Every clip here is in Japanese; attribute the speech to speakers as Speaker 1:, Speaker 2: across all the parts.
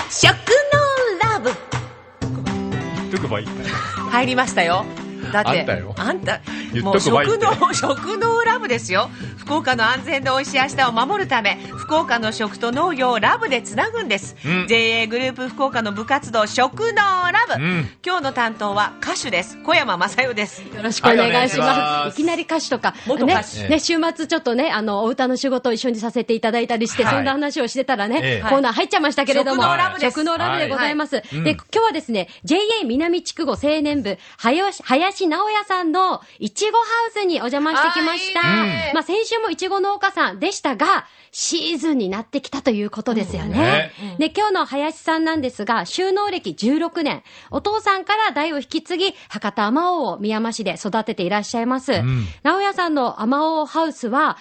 Speaker 1: 食のラブ。
Speaker 2: 言っとけばいいんだよ。
Speaker 1: 入りましたよ。だってあんたもう食農ラブですよ。福岡の安全で美味しい明日を守るため、福岡の食と農業をラブでつなぐんです、JA グループ福岡の部活動食農ラブ、今日の担当は歌手です。小山雅代です。
Speaker 3: よろしくお願いします。いきなり歌手とか
Speaker 1: 元歌手、
Speaker 3: ね、週末ちょっとねお歌の仕事を一緒にさせていただいたりして、そんな話をしてたらね、コーナー入っちゃいましたけれども、食農ラブでございます、で今日はですね JA 南筑後青年部林直也さんのいちごハウスにお邪魔してきました。先週もいちご農家さんでしたが、シーズンになってきたということですよね。で、今日の林さんなんですが、就農歴16年、お父さんから代を引き継ぎ、博多あまおうを宮山市で育てていらっしゃいます。直哉さんのあまおうハウスは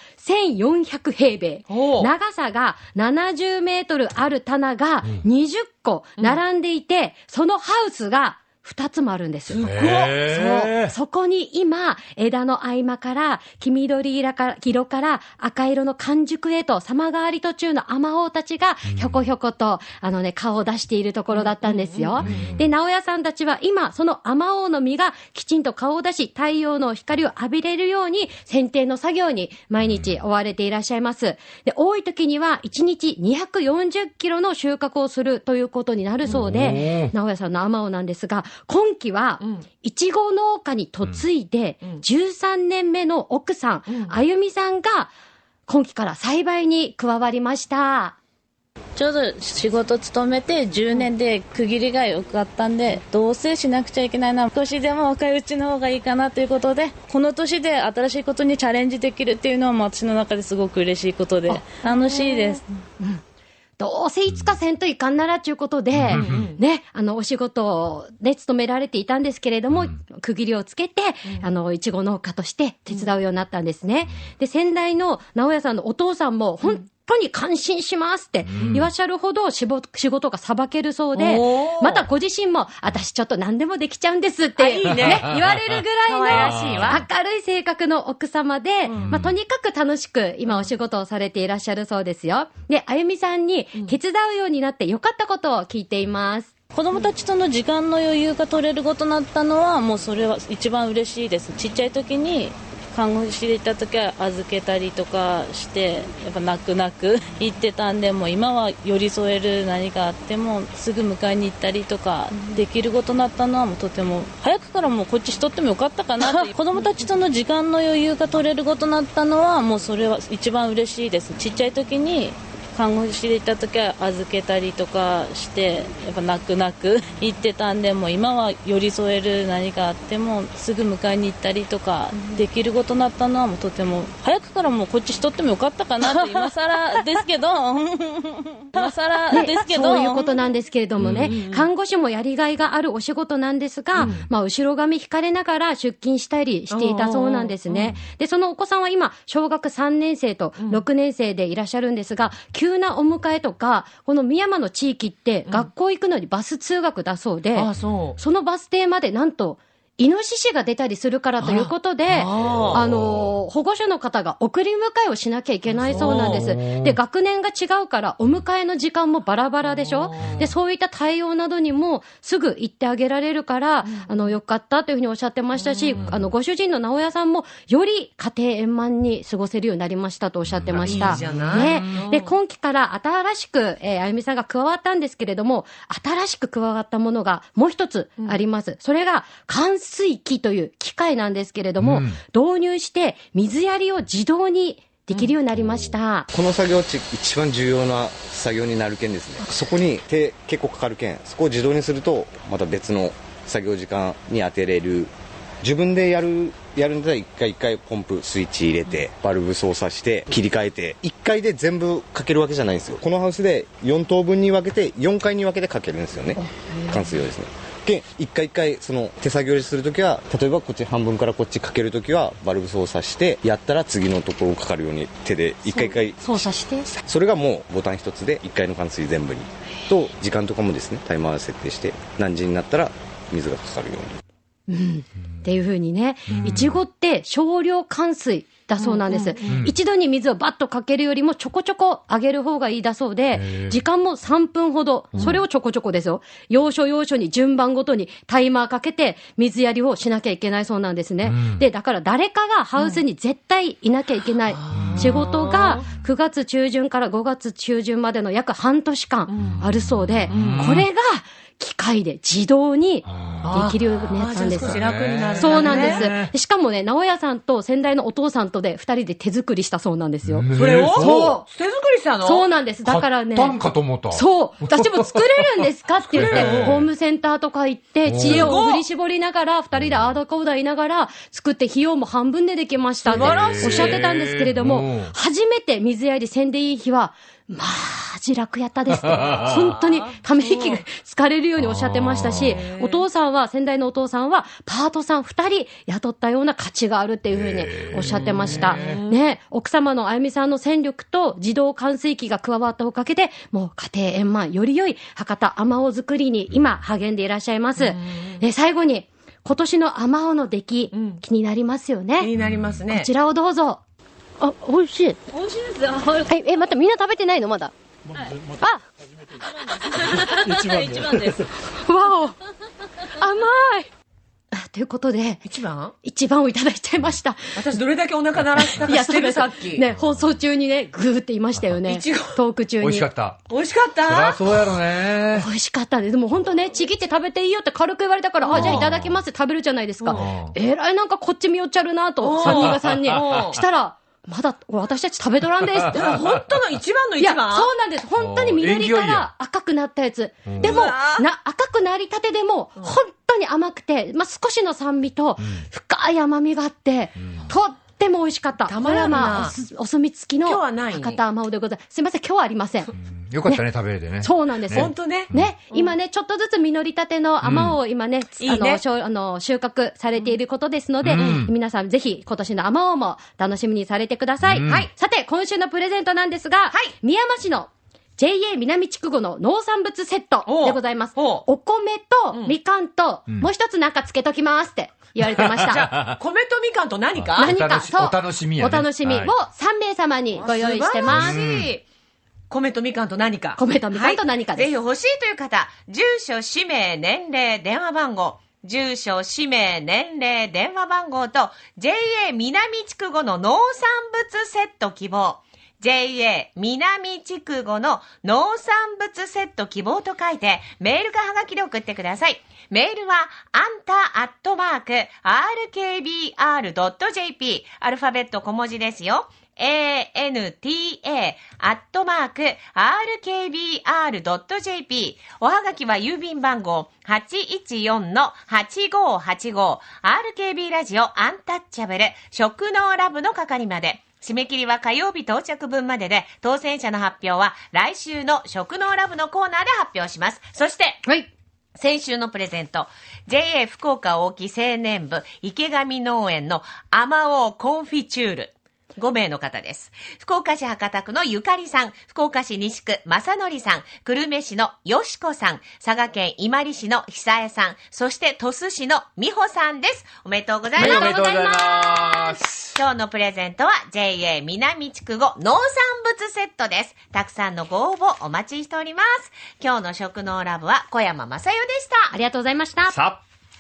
Speaker 3: 1400平米、長さが70メートルある棚が20個並んでいて、そのハウスが2つもあるんです。そこに今枝の合間から黄緑色から赤色の完熟へと様変わり途中のあまおうたちがひょこひょこと顔を出しているところだったんですよ。で、直哉さんたちは今そのあまおうの実がきちんと顔を出し、太陽の光を浴びれるように剪定の作業に毎日追われていらっしゃいます。で、多い時には1日240キロの収穫をするということになるそうで、直哉さんのあまおうなんですが、今期はいちご農家に嫁いで13年目の奥さん、あゆみさんが今期から栽培に加わりました。
Speaker 4: ちょうど仕事勤めて10年で区切りが良かったんで、どうせしなくちゃいけないな、少しでも若いうちの方がいいかなということで、この年で新しいことにチャレンジできるっていうのは私の中ですごく嬉しいことで楽しいです。
Speaker 3: どうせいつかせんといかんならということで、ね、お仕事をね、勤められていたんですけれども、区切りをつけて、いちご農家として手伝うようになったんですね。で、先代の直哉さんのお父さんも、本当に感心しますって言わっしゃるほど仕事がさばけるそうで、またご自身も私ちょっと何でもできちゃうんですって言われるぐらいの明るい性格の奥様で、とにかく楽しく今お仕事をされていらっしゃるそうですよ。で、あゆみさんに手伝うようになってよかったことを聞いています。
Speaker 4: 子供たちとの時間の余裕が取れることになったのは、もうそれは一番嬉しいです。ちっちゃい時に看護師でいた時は預けたりとかして、やっぱ泣く泣く行ってたんで、もう今は寄り添える何かあってもすぐ迎えに行ったりとかできることになったのは、もうとても早くからもうこっちしとってもよかったかなって子供たちとの時間の余裕が取れることになったのは、もうそれは一番嬉しいです。ちっちゃい時に看護師でいた時は預けたりとかして、やっぱ泣く泣く行ってたんで、もう今は寄り添える何かあってもすぐ迎えに行ったりとかできることになったのは、もうとても早くからもうこっちしとってもよかったかなって今更ですけど
Speaker 3: そういうことなんですけれどもね、看護師もやりがいがあるお仕事なんですが、後ろ髪引かれながら出勤したりしていたそうなんですね。で、そのお子さんは今小学3年生と6年生でいらっしゃるんですが、急なお迎えとか、この宮山の地域って学校行くのにバス通学だそうで、そのバス停までなんとイノシシが出たりするからということで、保護者の方が送り迎えをしなきゃいけないそうなんです。で、学年が違うからお迎えの時間もバラバラでしょ。で、そういった対応などにもすぐ行ってあげられるから、よかったというふうにおっしゃってましたし、ご主人の直哉さんもより家庭円満に過ごせるようになりましたとおっしゃってました。
Speaker 1: いいじゃない。
Speaker 3: ね。で、今期から新しく、あゆみさんが加わったんですけれども、新しく加わったものがもう一つあります。それが冠水機という機械なんですけれども、導入して水やりを自動にできるようになりました。
Speaker 5: この作業って一番重要な作業になるけんですね。そこに手結構かかるけん、そこを自動にするとまた別の作業時間に当てれる。自分でやるんだったら一回ポンプスイッチ入れてバルブ操作して切り替えて1回で全部かけるわけじゃないんですよ。このハウスで4等分に分けて4回に分けてかけるんですよね。冠水用ですね。で一回その手作業するときは、例えばこっち半分からこっちかけるときはバルブ操作してやったら次のところかかるように手で一回
Speaker 3: 操作して、
Speaker 5: それがもうボタン一つで1回の冠水全部にと時間とかもですね、タイマー設定して何時になったら水がかかるように。
Speaker 3: っていう風にね、いちごって少量換水だそうなんです。一度に水をバッとかけるよりもちょこちょこあげる方がいいだそうで、時間も3分ほど、それをちょこちょこですよ。要所要所に順番ごとにタイマーかけて水やりをしなきゃいけないそうなんですね。で、だから誰かがハウスに絶対いなきゃいけない仕事が9月中旬から5月中旬までの約半年間あるそうで、これが機械で自動にできるようになったんです。
Speaker 1: 少し楽になる。
Speaker 3: そうなんです。しかもね、直哉さんと先代のお父さんとで2人で手作りしたそうなんですよ。
Speaker 1: それを
Speaker 3: そう
Speaker 1: 手作りしたの？
Speaker 3: そうなんです。だからね。
Speaker 2: 買ったんかと思った。
Speaker 3: そう。私も作れるんですかって言って、ホームセンターとか行って、知恵を振り絞りながら、2人でアーダコーダー言いながら、作って費用も半分でできましたっておっしゃってたんですけれども、初めて水やりせんでいい日は、まあ、自楽やったですって。本当にため息が疲れるようにおっしゃってましたし、お父さんは、先代のお父さんは、パートさん2人雇ったような価値があるっていうふうにおっしゃってました。ね、奥様のあゆみさんの戦力と自動換水機が加わったおかげで、もう家庭円満、より良い博多あまおう作りに今励んでいらっしゃいます。最後に、今年のあまおうの出来、気になりますよね。
Speaker 1: 気になりますね。
Speaker 3: こちらをどうぞ。あ、美味しい。
Speaker 4: 美味しいですよ。
Speaker 3: はい、またみんな食べてないのまだ。
Speaker 4: はい、
Speaker 3: あ
Speaker 4: 一番です。
Speaker 3: わお甘いということで、
Speaker 1: 一番
Speaker 3: をいただいちゃいました。
Speaker 1: 私どれだけお腹鳴らしたか知ってるさっき。
Speaker 3: ね、放送中にね、グーって言いましたよね。トーク中に。
Speaker 2: 美味しかった。
Speaker 1: 美味しかった。
Speaker 2: そりゃそうやろね。
Speaker 3: 美味しかったです。でも本当ね、ちぎって食べていいよって軽く言われたから、じゃあいただきますって食べるじゃないですか。えらいなんかこっち見よっちゃるなと、3人が3人。したら、まだ私たち食べとらんですって。
Speaker 1: 本当の一番の一番。
Speaker 3: いや、そうなんです。本当に緑から赤くなったやつ。でも、赤くなりたてでも、本当に甘くて、少しの酸味と、深い甘みがあって、とっても美味しかった。
Speaker 1: たまらんな。
Speaker 3: お墨付きの博多あまおうでございます。すいません、今日はありません。
Speaker 2: よかったね、食べれてね。
Speaker 3: そうなんです。
Speaker 1: 本当ね。
Speaker 3: ね、今ね、ちょっとずつ実りたてのあまおうを今ね、収穫されていることですので、皆さんぜひ今年のあまおうも楽しみにされてください。はい。さて、今週のプレゼントなんですが、宮山市の JA 南筑後の農産物セットでございます。お米とみかんと、もう一つなんかつけときますって言われてました。
Speaker 1: じゃあ、米とみかんと何か
Speaker 2: お楽しみやね。
Speaker 3: お楽しみを3名様にご用意してます。
Speaker 1: 米とみかんと何か。
Speaker 3: 米とみかんと何かです。
Speaker 1: ぜひ欲しいという方、住所、氏名、年齢、電話番号、住所、氏名、年齢、電話番号と、JA 南筑後の農産物セット希望。JA 南筑後の農産物セット希望と書いて、メールかはがきで送ってください。メールは、anta@rkbr.jp。アルファベット小文字ですよ。anta@rkbr.jp。おはがきは郵便番号 814-8585。RKB ラジオアンタッチャブル食農ラブの係まで。締め切りは火曜日到着分までで、当選者の発表は来週の食農ラブのコーナーで発表します。そして、先週のプレゼント、JA 福岡大木青年部池上農園のあまおうコンフィチュール。5名の方です。福岡市博多区のゆかりさん、福岡市西区正則さん、久留米市のよしこさん、佐賀県伊万里市の久江さん、そして鳥栖市の美穂さんです。おめでとうございます。
Speaker 2: おめでとうございます。
Speaker 1: 今日のプレゼントは JA 南筑後農産物セットです。たくさんのご応募お待ちしております。今日の食農ラブは小山正代でした。
Speaker 3: ありがとうございました。